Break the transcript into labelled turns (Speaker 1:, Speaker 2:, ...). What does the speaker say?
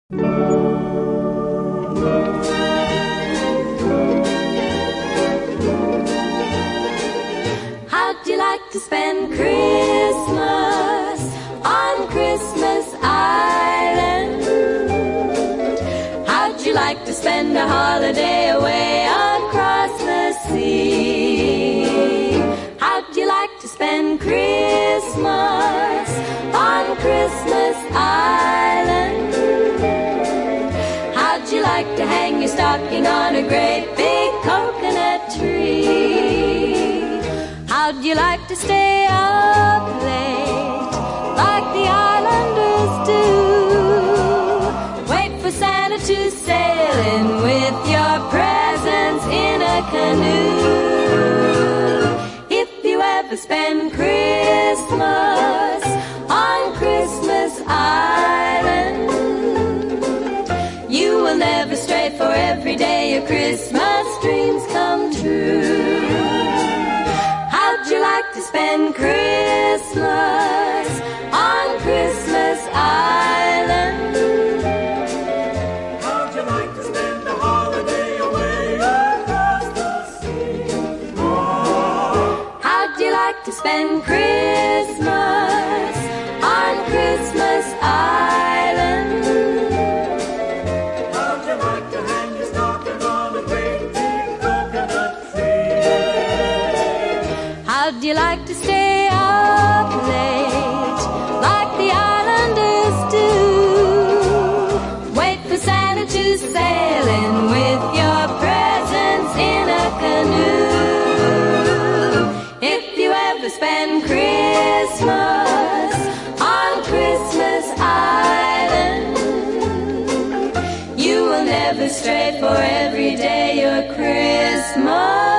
Speaker 1: How'd you like to spend Christmas on Christmas Island? How'd you like to spend a holiday away across the sea? How'd you like to spend Christmas on Christmas Island? How'd you like to hang your stocking on a great big coconut tree? How'd you like to stay up late like the islanders do? Wait for Santa to sail in with your presents in a canoe. If you ever spend Christmas on Christmas Island, you will never stray, for every day your Christmas dreams come true. How'd you like to spend Christmas on Christmas Island?
Speaker 2: How'd you like to spend a holiday away across the sea? Oh.
Speaker 1: How'd you like to spend Christmas on Christmas Island?
Speaker 2: How'd you like to hang your stocking on a great big coconut tree?
Speaker 1: How'd you like to stay up late like the islanders do? Wait for Santa to sail in with your presents in a canoe. If you ever spend Christmas on Christmas Island, you will never stray, for every day your Christmas